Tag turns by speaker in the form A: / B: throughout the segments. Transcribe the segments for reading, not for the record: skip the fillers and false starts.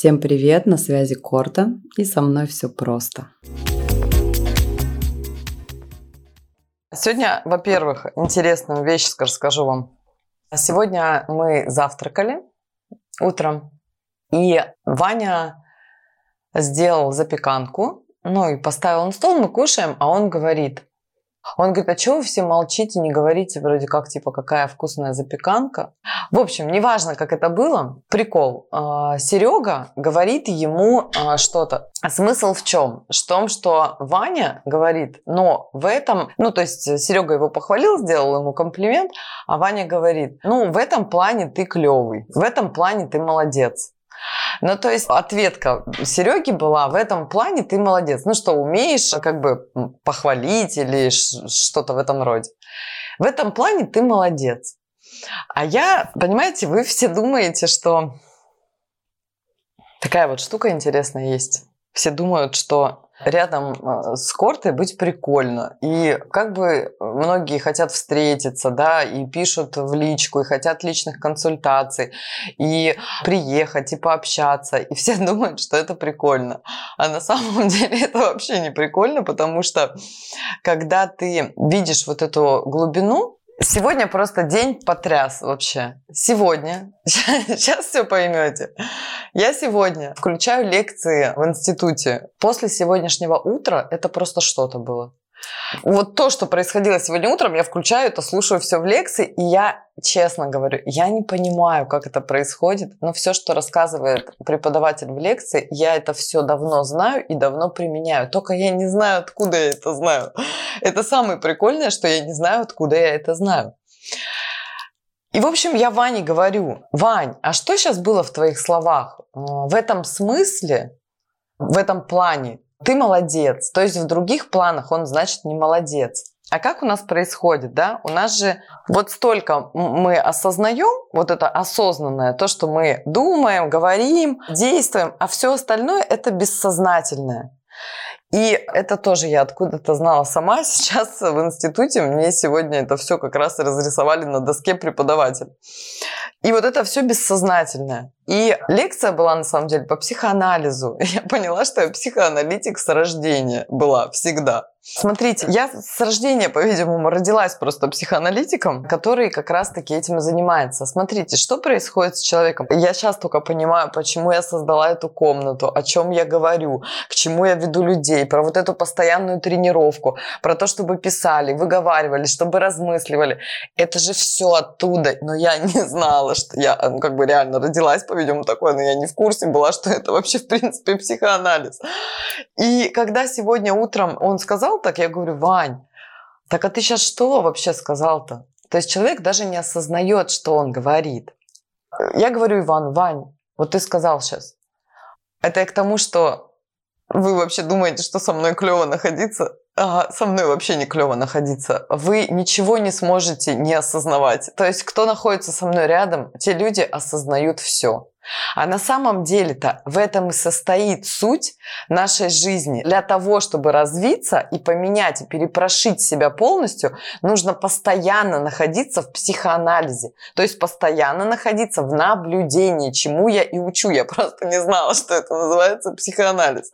A: Всем привет, на связи Корта, и со мной все просто.
B: Сегодня, во-первых, интересную вещь расскажу вам. Сегодня мы завтракали утром, и Ваня сделал запеканку, и поставил на стол, мы кушаем, а он говорит, а чего вы все молчите, не говорите вроде как, какая вкусная запеканка. В общем, неважно, как это было, прикол. Серега говорит ему что-то. А смысл в чем? В том, что Ваня говорит, но в этом, то есть Серега его похвалил, сделал ему комплимент, а Ваня говорит, в этом плане ты клевый, в этом плане ты молодец. То есть ответка Сереги была, в этом плане ты молодец. Умеешь похвалить или что-то в этом роде. В этом плане ты молодец. А понимаете, вы все думаете, что такая вот штука интересная есть. Все думают, что рядом с Кортой быть прикольно. И многие хотят встретиться, и пишут в личку, и хотят личных консультаций, и приехать, и пообщаться. И все думают, что это прикольно. А на самом деле это вообще не прикольно, потому что когда ты видишь вот эту глубину, сегодня просто день потряс вообще. Сегодня, сейчас все поймете. Я сегодня включаю лекции в институте. После сегодняшнего утра это просто что-то было. Вот то, что происходило сегодня утром, я включаю это, слушаю все в лекции, и я, честно говорю, я не понимаю, как это происходит, но все, что рассказывает преподаватель в лекции, я это все давно знаю и давно применяю. Только я не знаю, откуда я это знаю. Это самое прикольное, что я не знаю, откуда я это знаю. И, в общем, я Ване говорю, Вань, а что сейчас было в твоих словах? В этом смысле, в этом плане ты молодец. То есть в других планах он, значит, не молодец. А как у нас происходит, У нас же вот столько мы осознаем, вот это осознанное, то, что мы думаем, говорим, действуем, а все остальное это бессознательное. И это тоже я откуда-то знала сама. Сейчас в институте мне сегодня это все как раз разрисовали на доске преподаватель. И вот это все бессознательное. И лекция была, на самом деле, по психоанализу. Я поняла, что я психоаналитик с рождения была всегда. Смотрите, я с рождения, по-видимому, родилась просто психоаналитиком, который как раз-таки этим и занимается. Смотрите, что происходит с человеком. Я сейчас только понимаю, почему я создала эту комнату, о чем я говорю, к чему я веду людей, про вот эту постоянную тренировку, про то, чтобы писали, выговаривали, чтобы размысливали. Это же все оттуда. Но я не знала, что я реально родилась, по-видимому, такое, но я не в курсе была, что это вообще, в принципе, психоанализ. И когда сегодня утром он сказал так, я говорю, Вань, так а ты сейчас что вообще сказал-то? То есть человек даже не осознает, что он говорит. Я говорю Ивану, Вань, вот ты сказал сейчас. Это я к тому, что вы вообще думаете, что со мной клево находиться? Ага, со мной вообще не клево находиться. Вы ничего не сможете не осознавать. То есть, кто находится со мной рядом, те люди осознают все. А на самом деле-то в этом и состоит суть нашей жизни. Для того, чтобы развиться и поменять, и перепрошить себя полностью, нужно постоянно находиться в психоанализе. То есть постоянно находиться в наблюдении, чему я и учу. Я просто не знала, что это называется психоанализ.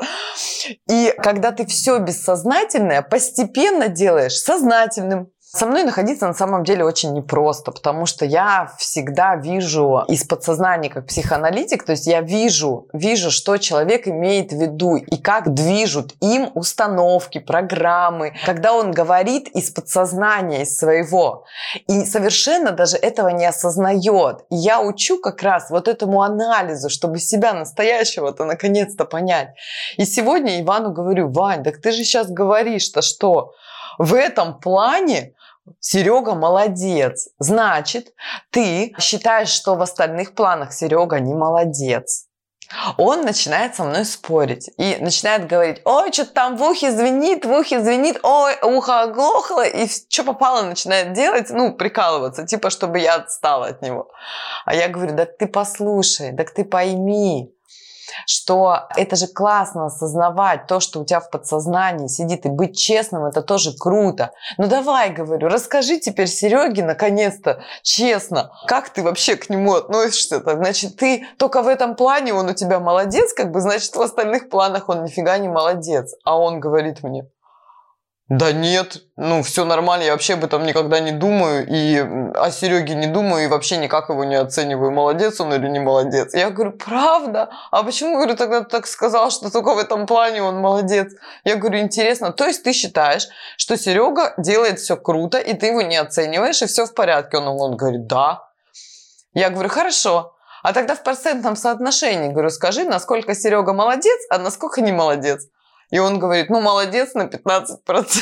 B: И когда ты все бессознательное постепенно делаешь сознательным, со мной находиться на самом деле очень непросто, потому что я всегда вижу из подсознания как психоаналитик, то есть я вижу, что человек имеет в виду и как движут им установки, программы, когда он говорит из подсознания, из своего, и совершенно даже этого не осознает. И я учу как раз вот этому анализу, чтобы себя настоящего-то наконец-то понять. И сегодня Ивану говорю, Вань, так ты же сейчас говоришь-то, что в этом плане Серега молодец. Значит, ты считаешь, что в остальных планах Серега не молодец. Он начинает со мной спорить и начинает говорить, ой, что-то там в ухе звенит, ой, ухо оглохло, и что попало начинает делать, прикалываться, чтобы я отстала от него. А я говорю, так ты послушай, так ты пойми, что это же классно осознавать то, что у тебя в подсознании сидит, и быть честным, это тоже круто. Ну давай, говорю, расскажи теперь Сереге, наконец-то, честно, как ты вообще к нему относишься-то? Значит, ты только в этом плане он у тебя молодец, как бы, значит, в остальных планах он нифига не молодец. А он говорит мне: да нет, ну все нормально, я вообще об этом никогда не думаю, и о Сереге не думаю, и вообще никак его не оцениваю, молодец он или не молодец. Я говорю: правда? А почему, говорю, тогда ты так сказал, что только в этом плане он молодец? Я говорю: интересно, то есть ты считаешь, что Серега делает все круто, и ты его не оцениваешь, и все в порядке? Он говорит: да. Я говорю: хорошо. А тогда в процентном соотношении, говорю, скажи, насколько Серега молодец, а насколько не молодец. И он говорит: ну, молодец на 15%.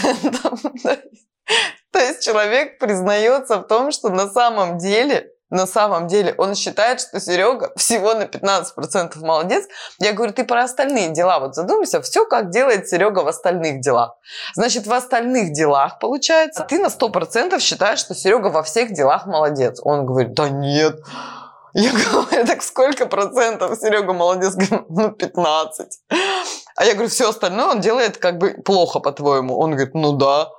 B: То есть человек признается в том, что на самом деле он считает, что Серега всего на 15% молодец. Я говорю: ты про остальные дела вот задумайся, все как делает Серега в остальных делах. Значит, в остальных делах, получается, ты на 100% считаешь, что Серега во всех делах молодец. Он говорит: да нет. Я говорю: так сколько процентов Серега молодец? Говорю: ну, 15. А я говорю: все остальное он делает как бы плохо, по-твоему? Он говорит: ну да.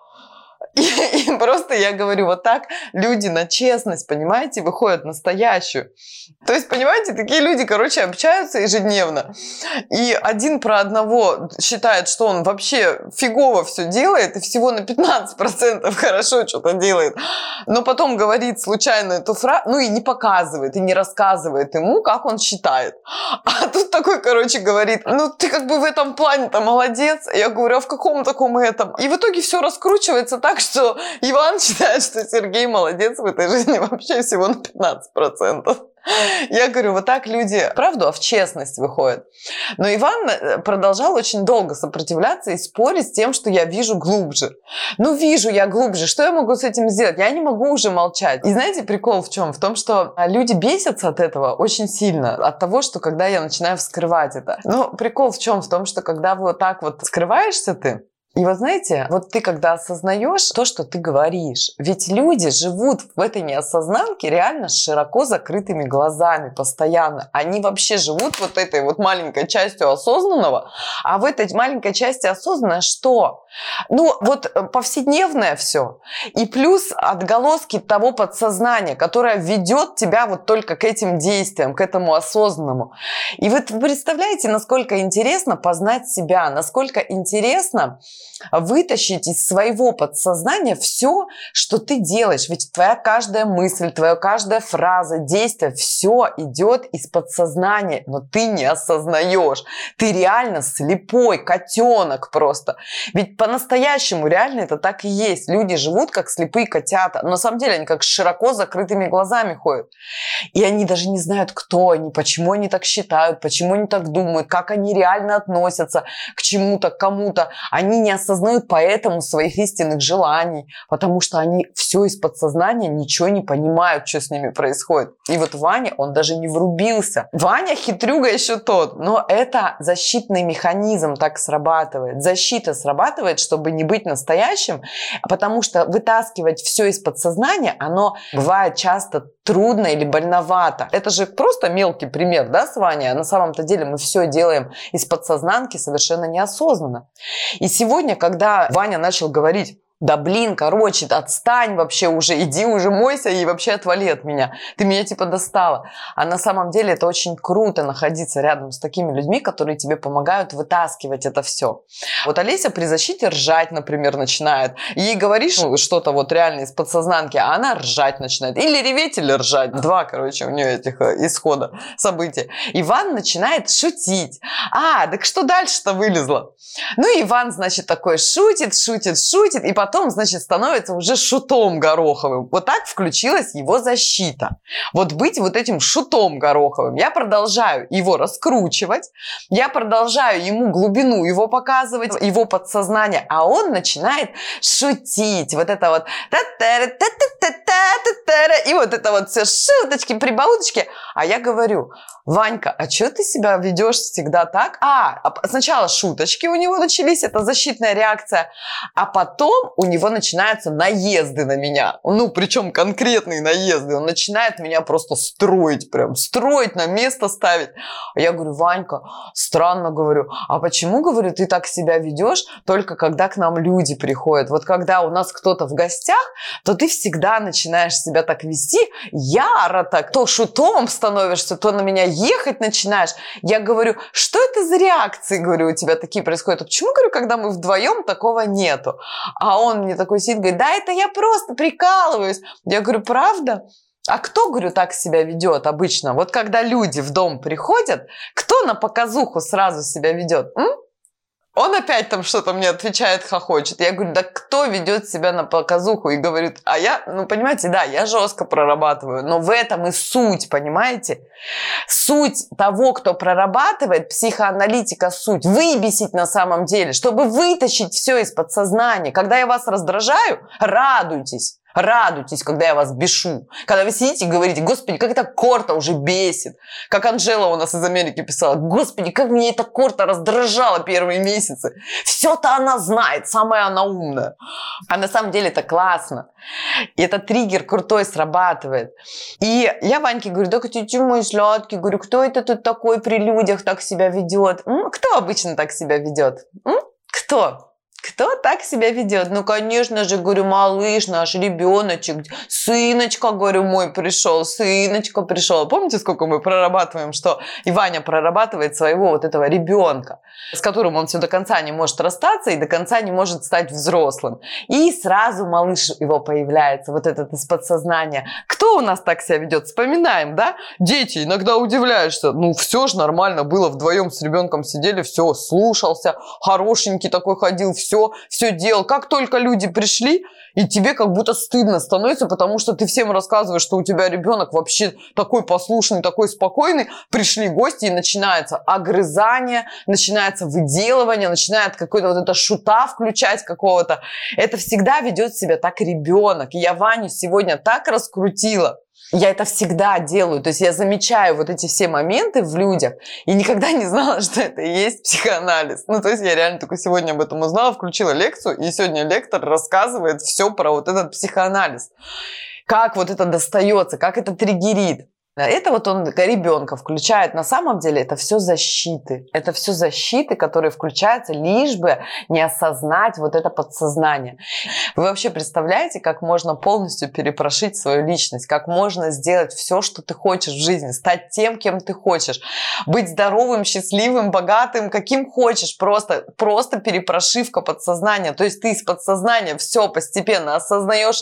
B: И просто я говорю, вот так люди на честность, понимаете, выходят настоящую. То есть, понимаете, такие люди, короче, общаются ежедневно. И один про одного считает, что он вообще фигово все делает, и всего на 15% хорошо что-то делает. Но потом говорит случайно эту фразу, ну и не показывает, и не рассказывает ему, как он считает. А тут такой, короче, говорит: ну ты как бы в этом плане-то молодец. Я говорю: а в каком таком этом? И в итоге все раскручивается так, что Иван считает, что Сергей молодец в этой жизни вообще всего на 15%. Я говорю, вот так люди, правду, а в честность выходят. Но Иван продолжал очень долго сопротивляться и спорить с тем, что я вижу глубже. Ну, вижу я глубже, что я могу с этим сделать? Я не могу уже молчать. И знаете, прикол в чем? В том, что люди бесятся от этого очень сильно, от того, что когда я начинаю вскрывать это. Но прикол в чем? В том, что когда вот так вот скрываешься ты, и вот знаете, вот ты когда осознаешь то, что ты говоришь, ведь люди живут в этой неосознанке реально с широко закрытыми глазами постоянно. Они вообще живут вот этой вот маленькой частью осознанного, а в этой маленькой части осознанное что? Ну, вот повседневное все. И плюс отголоски того подсознания, которое ведет тебя вот только к этим действиям, к этому осознанному. И вы представляете, насколько интересно познать себя, насколько интересно вытащить из своего подсознания все, что ты делаешь. Ведь твоя каждая мысль, твоя каждая фраза, действие, все идет из подсознания, но ты не осознаешь. Ты реально слепой котенок просто. Ведь по-настоящему реально это так и есть. Люди живут как слепые котята. Но на самом деле они как с широко закрытыми глазами ходят. И они даже не знают, кто они, почему они так считают, почему они так думают, как они реально относятся к чему-то, к кому-то. Они не осознают поэтому своих истинных желаний, потому что они все из подсознания, ничего не понимают, что с ними происходит. И вот Ваня, он даже не врубился. Ваня хитрюга еще тот, но это защитный механизм так срабатывает. Защита срабатывает, чтобы не быть настоящим, потому что вытаскивать все из подсознания, оно бывает часто трудно или больновато. Это же просто мелкий пример, да, с Ваней? А на самом-то деле мы все делаем из подсознанки совершенно неосознанно. И сегодня, когда Ваня начал говорить: да блин, короче, отстань вообще уже, иди уже мойся и вообще отвали от меня. Ты меня типа достала. А на самом деле это очень круто находиться рядом с такими людьми, которые тебе помогают вытаскивать это все. Вот Олеся при защите ржать, например, начинает. Ей говоришь что-то вот реально из подсознанки, а она ржать начинает. Или реветь, или ржать. Два, короче, у нее этих исхода событий. Иван начинает шутить. А, так что дальше-то вылезло? Ну, Иван, значит, такой шутит, и потом, значит, становится уже шутом Гороховым. Вот так включилась его защита. Вот быть вот этим шутом Гороховым. Я продолжаю его раскручивать, я продолжаю ему глубину его показывать, его подсознание, а он начинает шутить. Вот это вот и вот это вот все шуточки, прибауточки. А я говорю: Ванька, а что ты себя ведешь всегда так? Сначала шуточки у него начались, это защитная реакция, а потом у него начинаются наезды на меня. Ну, причем конкретные наезды. Он начинает меня просто строить, прям строить, на место ставить. Я говорю: Ванька, странно, говорю, а почему, говорю, ты так себя ведешь только когда к нам люди приходят? Вот когда у нас кто-то в гостях, то ты всегда начинаешь себя так вести, яро так, то шутом становишься, то на меня ехать начинаешь. Я говорю: что это за реакции, говорю, у тебя такие происходят? А почему, говорю, когда мы вдвоем, такого нету? А он мне такой сидит, говорит: да, это я просто прикалываюсь. Я говорю: правда? А кто, говорю, так себя ведет обычно? Вот когда люди в дом приходят, кто на показуху сразу себя ведет? Он опять там что-то мне отвечает, хохочет. Я говорю: да кто ведет себя на показуху? И говорит: а я, ну, понимаете, да, я жестко прорабатываю, но в этом и суть, понимаете? Суть того, кто прорабатывает, психоаналитика, суть выбесить на самом деле, чтобы вытащить все из подсознания. Когда я вас раздражаю, радуйтесь. Радуйтесь, когда я вас бешу. Когда вы сидите и говорите: господи, как эта корта уже бесит. Как Анжела у нас из Америки писала: господи, как меня эта корта раздражала первые месяцы. Все-то она знает, самая она умная. А на самом деле это классно. И этот триггер крутой срабатывает. И я Ваньке говорю: да, ты мой сладкий, говорю, кто это тут такой при людях так себя ведет? Кто обычно так себя ведет? Кто? Кто так себя ведет? Ну, конечно же, говорю, малыш наш, ребеночек, сыночка, говорю, мой пришел, сыночка пришел. Помните, сколько мы прорабатываем, что и Ваня прорабатывает своего вот этого ребенка, с которым он все до конца не может расстаться и до конца не может стать взрослым. И сразу малыш его появляется, вот этот из подсознания. Кто у нас так себя ведет? Вспоминаем, да? Дети, иногда удивляешься. Ну, все же нормально было, вдвоем с ребенком сидели, все, слушался, хорошенький такой ходил, все делал. Как только люди пришли, и тебе как будто стыдно становится, потому что ты всем рассказываешь, что у тебя ребенок вообще такой послушный, такой спокойный. Пришли гости, и начинается огрызание, начинается выделывание, начинает какой-то вот это шута включать какого-то. Это всегда ведет себя так ребенок. И я Ваню сегодня так раскрутила. Я это всегда делаю, то есть я замечаю вот эти все моменты в людях и никогда не знала, что это и есть психоанализ. Ну, то есть я реально только сегодня об этом узнала, включила лекцию, и сегодня лектор рассказывает все про вот этот психоанализ. Как вот это достается, как это триггерит. Это вот он ребенка включает. На самом деле это все защиты. Это все защиты, которые включаются, лишь бы не осознать вот это подсознание. Вы вообще представляете, как можно полностью перепрошить свою личность? Как можно сделать все, что ты хочешь в жизни? Стать тем, кем ты хочешь? Быть здоровым, счастливым, богатым, каким хочешь. Просто перепрошивка подсознания. То есть ты из подсознания все постепенно осознаешь.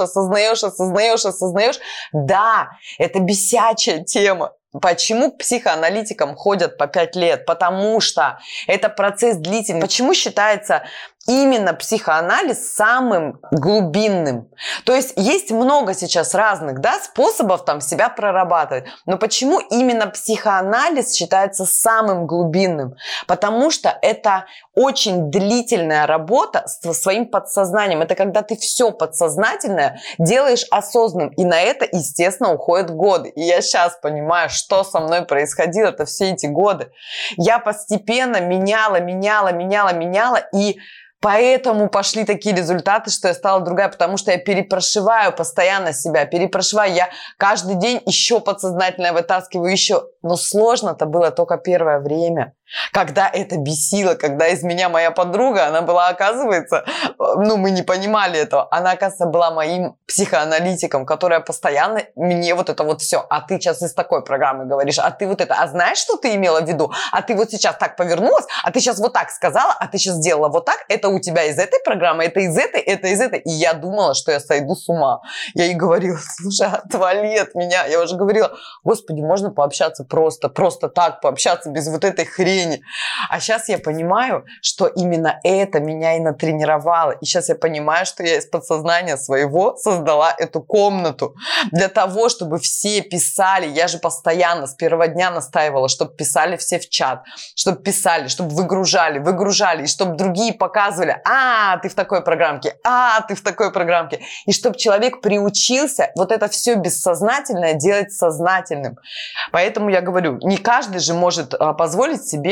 B: Да, это бесячая тема. Почему к психоаналитикам ходят по 5 лет? Потому что это процесс длительный. Почему считается именно психоанализ самым глубинным? То есть много сейчас разных, да, способов там себя прорабатывать. Но почему именно психоанализ считается самым глубинным? Потому что это очень длительная работа со своим подсознанием. Это когда ты все подсознательное делаешь осознанным. И на это, естественно, уходят годы. И я сейчас понимаю, что со мной происходило-то все эти годы. Я постепенно меняла, и поэтому пошли такие результаты, что я стала другая, потому что я перепрошиваю постоянно себя, я каждый день еще подсознательное вытаскиваю, еще. Но сложно-то было только первое время, когда это бесило, когда из меня моя подруга, она была, оказывается, мы не понимали этого, она, оказывается, была моим психоаналитиком, которая постоянно мне вот это вот все, а ты сейчас из такой программы говоришь, а ты вот это, а знаешь, что ты имела в виду, а ты вот сейчас так повернулась, а ты сейчас вот так сказала, а ты сейчас сделала вот так, это у тебя из этой программы, это из этой, и я думала, что я сойду с ума. Я ей говорила: слушай, отвали от меня. Я уже говорила: господи, можно пообщаться просто так, пообщаться без вот этой хрени. А сейчас я понимаю, что именно это меня и натренировало. И сейчас я понимаю, что я из подсознания своего создала эту комнату для того, чтобы все писали. Я же постоянно с первого дня настаивала, чтобы писали все в чат, чтобы писали, чтобы выгружали, и чтобы другие показывали: ты в такой программке, ты в такой программке. И чтобы человек приучился вот это все бессознательное делать сознательным. Поэтому я говорю, не каждый же может позволить себе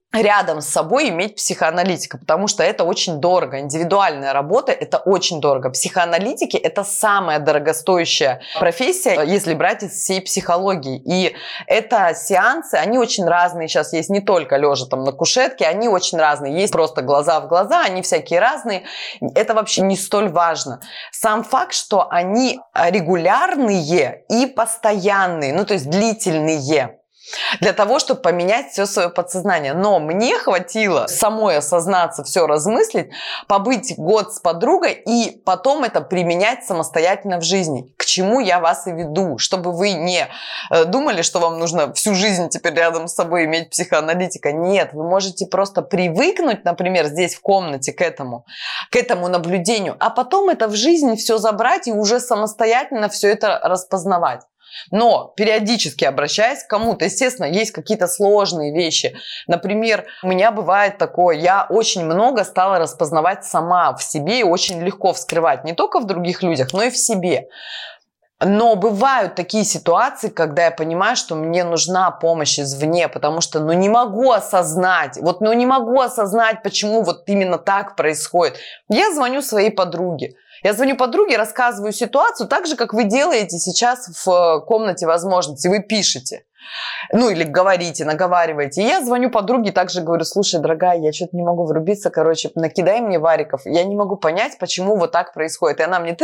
B: рядом с собой иметь психоаналитика, потому что это очень дорого. Индивидуальная работа – это очень дорого. Психоаналитики – это самая дорогостоящая профессия, если брать из всей психологии. И это сеансы, они очень разные. Сейчас есть не только лежа там на кушетке, они очень разные. Есть просто глаза в глаза, они всякие разные. Это вообще не столь важно. Сам факт, что они регулярные и постоянные, ну то есть длительные, для того, чтобы поменять все свое подсознание. Но мне хватило самой осознаться, все размыслить, побыть год с подругой и потом это применять самостоятельно в жизни. К чему я вас и веду? Чтобы вы не думали, что вам нужно всю жизнь теперь рядом с собой иметь психоаналитика. Нет, вы можете просто привыкнуть, например, здесь в комнате к этому наблюдению, а потом это в жизни все забрать и уже самостоятельно все это распознавать. Но периодически обращаясь к кому-то, естественно, есть какие-то сложные вещи. Например, у меня бывает такое, я очень много стала распознавать сама в себе и очень легко вскрывать не только в других людях, но и в себе. Но бывают такие ситуации, когда я понимаю, что мне нужна помощь извне, потому что не могу осознать, не могу осознать, почему вот именно так происходит. Я звоню своей подруге. Я звоню подруге, рассказываю ситуацию так же, как вы делаете сейчас в комнате возможностей. Вы пишете. Или говорите, наговариваете. И я звоню подруге, также говорю: слушай, дорогая, я что-то не могу врубиться, накидай мне вариков. Я не могу понять, почему вот так происходит. И она мне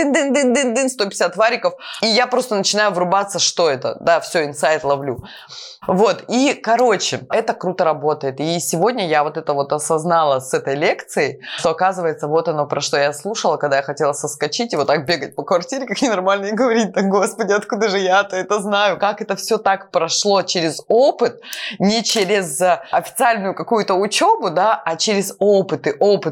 B: 150 вариков. И я просто начинаю врубаться, что это. Да, все, инсайт ловлю. И, это круто работает. И сегодня я это осознала с этой лекцией, что, оказывается, вот оно, про что я слушала, когда я хотела соскочить и вот так бегать по квартире, как ненормально, и говорить: да, господи, откуда же я-то это знаю? Как это все так прошло через опыт, не через официальную какую-то учебу, да, а через опыты.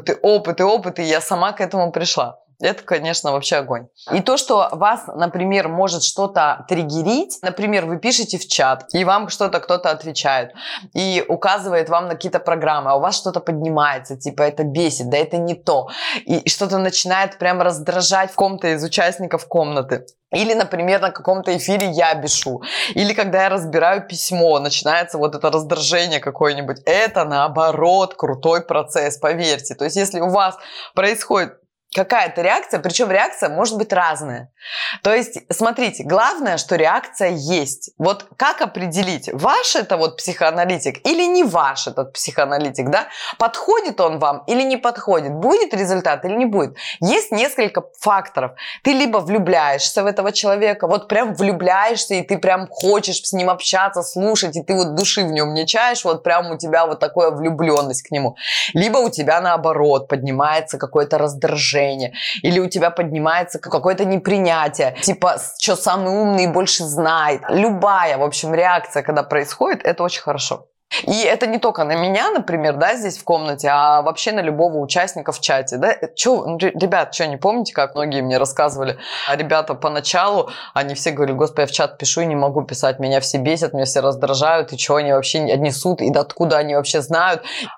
B: И я сама к этому пришла. Это, конечно, вообще огонь. И то, что вас, например, может что-то триггерить, например, вы пишете в чат, и вам что-то кто-то отвечает, и указывает вам на какие-то программы, а у вас что-то поднимается, типа это бесит, да это не то, и что-то начинает прям раздражать в ком-то из участников комнаты. Или, например, на каком-то эфире я бешу. Или когда я разбираю письмо, начинается это раздражение какое-нибудь. Это, наоборот, крутой процесс, поверьте. То есть, если у вас происходит какая-то реакция, причем реакция может быть разная. То есть, смотрите, главное, что реакция есть. Вот как определить, ваш это психоаналитик или не ваш этот психоаналитик, да? Подходит он вам или не подходит? Будет результат или не будет? Есть несколько факторов. Ты либо влюбляешься в этого человека, прям влюбляешься, и ты прям хочешь с ним общаться, слушать, и ты души в нем не чаешь, прям у тебя такая влюбленность к нему. Либо у тебя наоборот поднимается какое-то раздражение, или у тебя поднимается какое-то непринятие, типа, что самый умный больше знает. Любая, в общем, реакция, когда происходит, это очень хорошо. И это не только на меня, например, да, здесь в комнате, а вообще на любого участника в чате. Да? Ребят, не помните, как многие мне рассказывали? А ребята поначалу, они все говорили: господи, я в чат пишу и не могу писать, меня все бесят, меня все раздражают, и что они вообще несут, и откуда они вообще знают.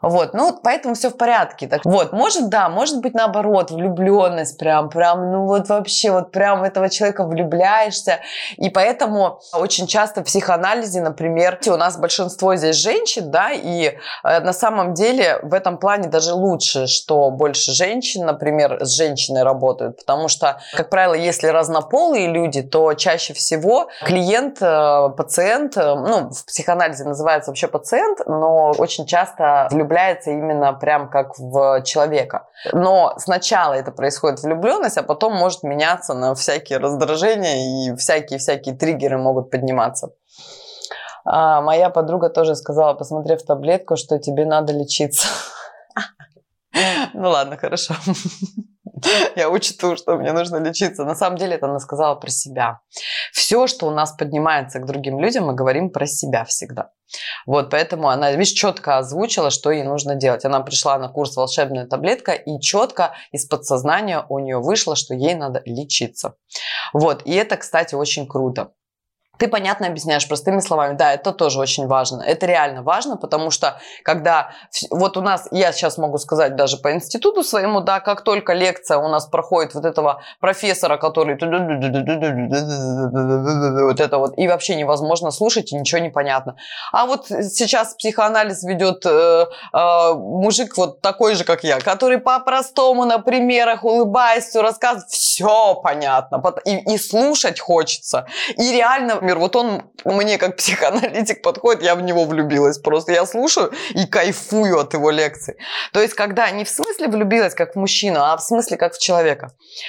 B: Поэтому все в порядке. Может быть наоборот, влюбленность прям, вообще, прям в этого человека влюбляешься. И поэтому очень часто в психоанализе, например, у нас большинство здесь женщин, да, и на самом деле в этом плане даже лучше, что больше женщин, например, с женщиной работают, потому что, как правило, если разнополые люди, то чаще всего клиент, пациент, в психоанализе называется вообще пациент, но очень часто влюбляется именно прям как в человека. Но сначала это происходит влюбленность, а потом может меняться на всякие раздражения, и всякие триггеры могут подниматься. Моя подруга тоже сказала, посмотрев таблетку, что тебе надо лечиться. Ну ладно, хорошо. Я учту, что мне нужно лечиться. На самом деле это она сказала про себя. Все, что у нас поднимается к другим людям, мы говорим про себя всегда. Поэтому она, четко озвучила, что ей нужно делать. Она пришла на курс «Волшебная таблетка», и четко из подсознания у нее вышло, что ей надо лечиться. И это, кстати, очень круто. Ты понятно объясняешь простыми словами. Да, это тоже очень важно. Это реально важно, потому что когда... Вот у нас, я сейчас могу сказать даже по институту своему, да, как только лекция у нас проходит вот этого профессора, который... Вот это вот. И вообще невозможно слушать, и ничего не понятно. А вот сейчас психоанализ ведет мужик вот такой же, как я, который по-простому на примерах, улыбаясь, все рассказывает. Все понятно. И слушать хочется. И реально... Вот он мне как психоаналитик подходит, я в него влюбилась просто. Я слушаю и кайфую от его лекций. То есть, когда не в смысле влюбилась как в мужчину, а в смысле как в человека.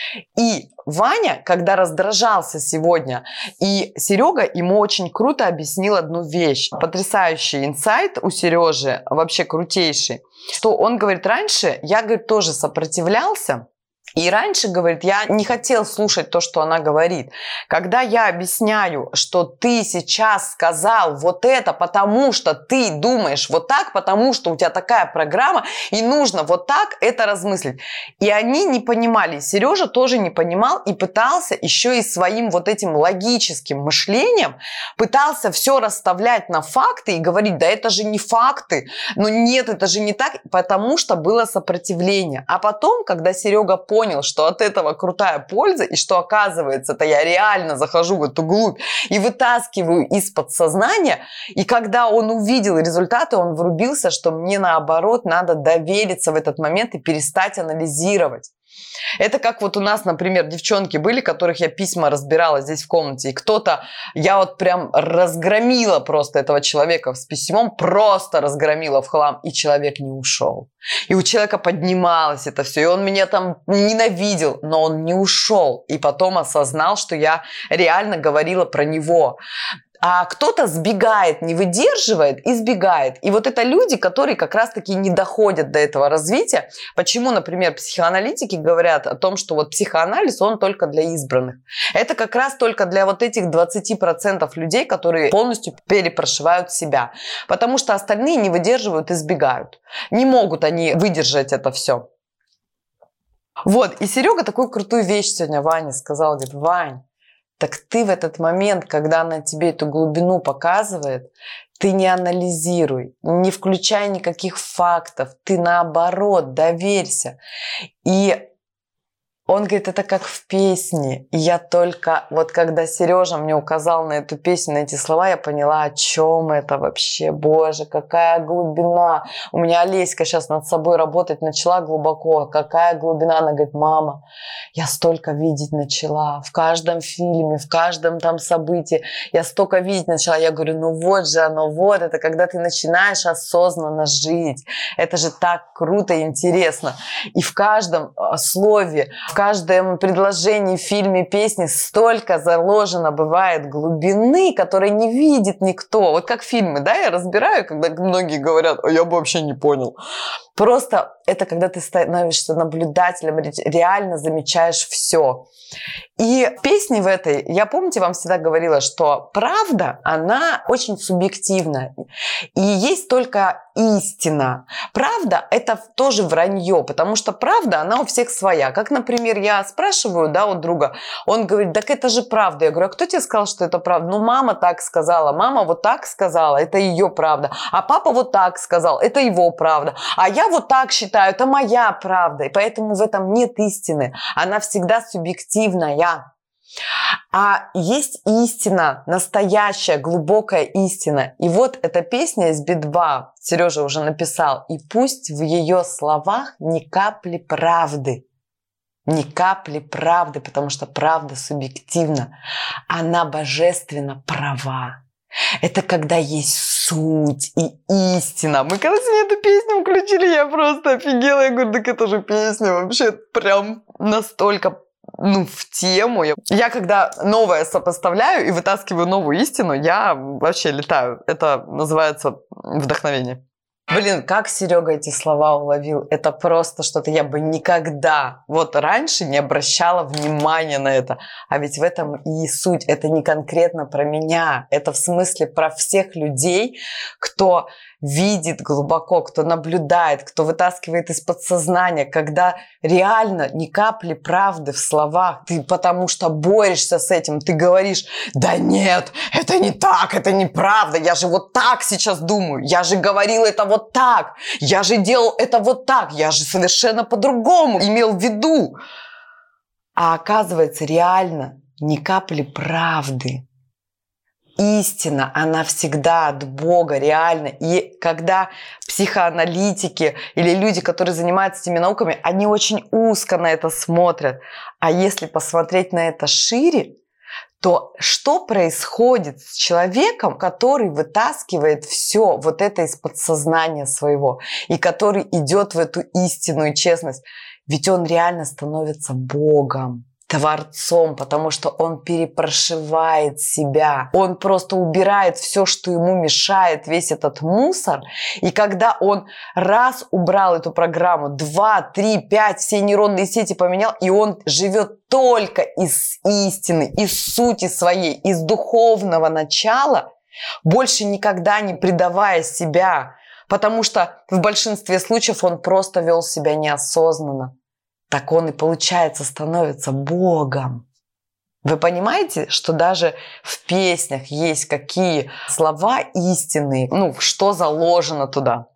B: И Ваня, когда раздражался сегодня, и Серега ему очень круто объяснил одну вещь. Потрясающий инсайт у Сережи, вообще крутейший. Что он говорит, раньше я, говорит, тоже сопротивлялся. И раньше, говорит, я не хотел слушать то, что она говорит. Когда я объясняю, что ты сейчас сказал вот это, потому что ты думаешь вот так, потому что у тебя такая программа, и нужно вот так это размыслить. И они не понимали. Сережа тоже не понимал и пытался еще и своим вот этим логическим мышлением пытался все расставлять на факты и говорить, да это же не факты, ну нет, это же не так, потому что было сопротивление. А потом, когда Серега понял, что от этого крутая польза, и что, оказывается-то я реально захожу в эту глубь и вытаскиваю из подсознания, и когда он увидел результаты, он врубился, что мне, наоборот, надо довериться в этот момент и перестать анализировать. Это как вот у нас, например, девчонки были, которых я письма разбирала здесь в комнате, и кто-то, я вот прям разгромила просто этого человека с письмом, просто разгромила в хлам, и человек не ушел. И у человека поднималось это все, и он меня там ненавидел, но он не ушел, и потом осознал, что я реально говорила про него. А кто-то сбегает, не выдерживает и сбегает. И вот это люди, которые как раз-таки не доходят до этого развития. Почему, например, психоаналитики говорят о том, что вот психоанализ, он только для избранных. Это как раз только для вот этих 20% людей, которые полностью перепрошивают себя. Потому что остальные не выдерживают и сбегают. Не могут они выдержать это все. Вот, и Серега такую крутую вещь сегодня Ване сказал. Говорит, Вань, так ты в этот момент, когда она тебе эту глубину показывает, ты не анализируй, не включай никаких фактов, ты наоборот доверься. И он говорит, это как в песне. И я только, вот когда Сережа мне указал на эту песню, на эти слова, я поняла, о чем это вообще. Боже, какая глубина. У меня Олеська сейчас над собой работать начала глубоко. Какая глубина. Она говорит, мама, я столько видеть начала. В каждом фильме, в каждом там событии. Я столько видеть начала. Я говорю, ну вот же оно, вот это, когда ты начинаешь осознанно жить. Это же так круто и интересно. И в каждом слове, в каждом предложении, фильме, песне столько заложено бывает глубины, которой не видит никто. Вот как фильмы, да, я разбираю, когда многие говорят, я бы вообще не понял. Просто это когда ты становишься наблюдателем, реально замечаешь все. И песни в этой, я, помните, вам всегда говорила, что правда, она очень субъективна. И есть только истина. Правда – это тоже вранье, потому что правда, она у всех своя. Как, например, я спрашиваю, да, у друга, он говорит, так это же правда. Я говорю, а кто тебе сказал, что это правда? Ну, мама так сказала, мама вот так сказала, это ее правда. А папа вот так сказал, это его правда. А я вот так считаю, это моя правда. И поэтому в этом нет истины. Она всегда субъективная. А есть истина, настоящая, глубокая истина. И вот эта песня из Би-2 Сережа уже написал. И пусть в ее словах ни капли правды. Ни капли правды, потому что правда субъективна. Она божественно права. Это когда есть суть и истина. Мы когда себе эту песню включили, я просто офигела. Я говорю, так это же песня вообще прям настолько в тему. Я когда новое сопоставляю и вытаскиваю новую истину, я вообще летаю. Это называется вдохновение. Блин, как Серега эти слова уловил, это просто что-то, я бы никогда вот раньше не обращала внимания на это. А ведь в этом и суть, это не конкретно про меня, это в смысле про всех людей, кто видит глубоко, кто наблюдает, кто вытаскивает из подсознания, когда реально ни капли правды в словах, ты потому что борешься с этим, ты говоришь, да нет, это не так, это неправда, я же вот так сейчас думаю, я же говорил это вот так, я же делал это вот так, я же совершенно по-другому имел в виду. А оказывается, реально ни капли правды. Истина, она всегда от Бога, реально. И когда психоаналитики или люди, которые занимаются этими науками, они очень узко на это смотрят. А если посмотреть на это шире, то что происходит с человеком, который вытаскивает все вот это из подсознания своего и который идет в эту истину и честность? Ведь он реально становится Богом. Творцом, потому что он перепрошивает себя. Он просто убирает все, что ему мешает, весь этот мусор. И когда он раз убрал эту программу, 2, 3, 5, все нейронные сети поменял, и он живет только из истины, из сути своей, из духовного начала, больше никогда не предавая себя. Потому что в большинстве случаев он просто вел себя неосознанно. Так он и, получается, становится Богом. Вы понимаете, что даже в песнях есть какие слова истинные, что заложено туда.